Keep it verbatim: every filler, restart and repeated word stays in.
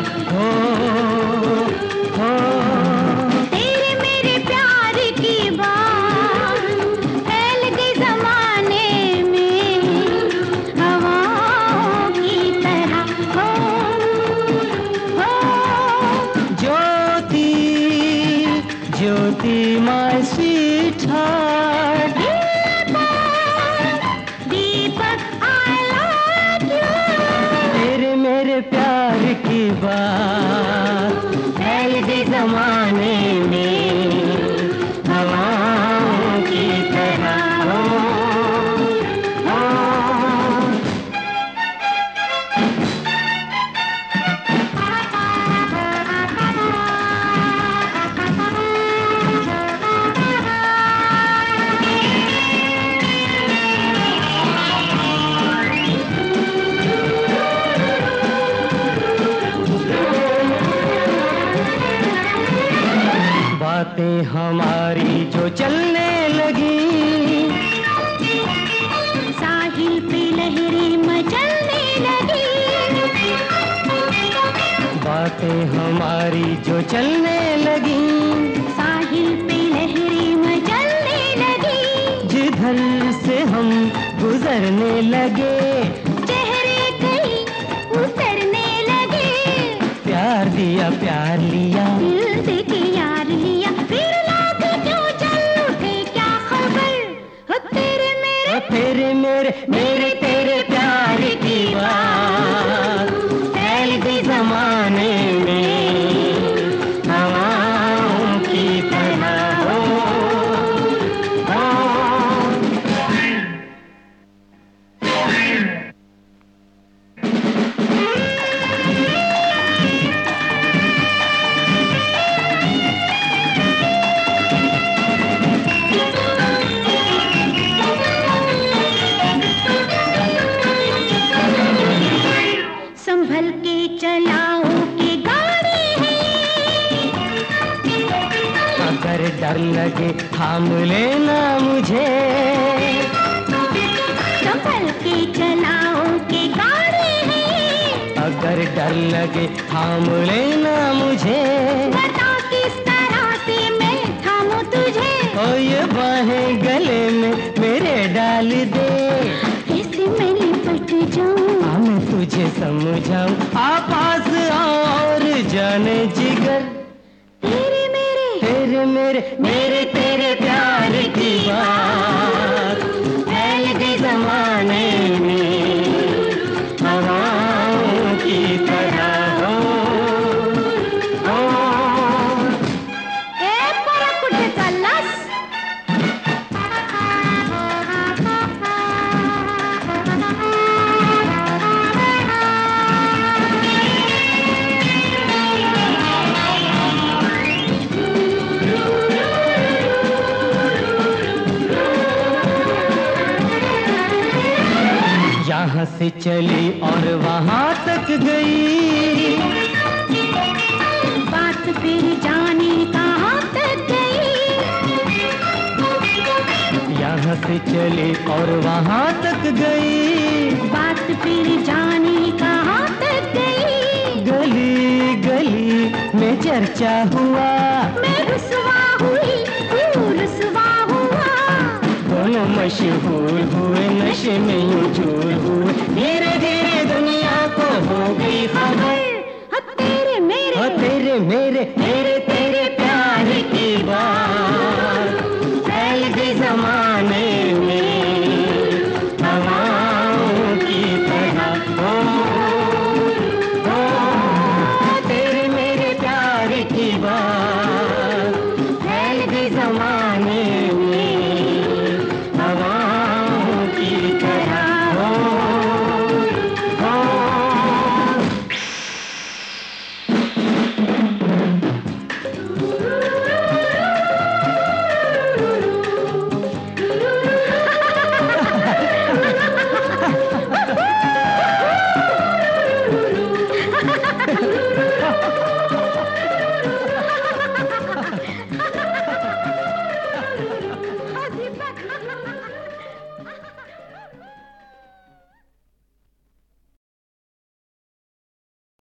हो हो। तेरे मेरे प्यार की बात फैल गई जमाने में हवाओं की तरह हो हो। Jyoti Jyoti my sweetheart, Deepak I love you. तेरे मेरे प्यार की बात फैल गई जमाने में हवाओं की तरह हो हो। बातें हमारी जो चलने लगी, साहिल पे लहरें मचलने लगी। बातें हमारी जो चलने लगी, साहिल पे लहरें मचलने लगी। जिधर से हम गुजरने लगे, चेहरे कहीं उतरने लगे। प्यार दिया प्यार लिया, दिल से के यार लिया, फिर लाके क्यों चल उठे क्या खबर। हो तेरे मेरे ओ तेरे मेरे मेरे तेरे प्यार की बात फैल गई जमाने में हवाओं की तरह हो हो। संभल के चलाओ के गाड़ी है। अगर डर लगे थाम लेना मुझे, संभल के चलाओ के गाड़ी है। अगर डर लगे थाम लेना मुझे। बता किस तरह से मैं थामूं तुझे। ओ ये बाहें गले में मेरे डाल दे, कैसे मैं लिपट जाऊं। आ मैं तुझे समझाऊं, आ पास आओ और जाने जिगर। तेरे मेरे तेरे मेरे मेरे तेरे प्यार की बात फैल गई जमाने में हवाओं की तरह हो हो। ए पोरा कुठे चाललास। यहाँ से चली और वहाँ तक गई, बात फिर जाने कहाँ तक गई। यहाँ से चली और वहाँ तक गई, बात फिर जाने कहाँ तक गई। गली गली में चर्चा हुआ, मैं रुसवा हुई तू रुसवा हुआ। दोनों मशहूर हुए नशे में यूं चूर हुए। धीरे धीरे दुनिया को हो गई खबर, हो तेरे मेरे ओ तेरे मेरे मेरे तेरे प्यार की बात फैल गई जमाने में हवाओं की तरह हो हो। तेरे मेरे प्यार की बात फैल गई जमाने में हवाओं की तरह हो हो। दीपक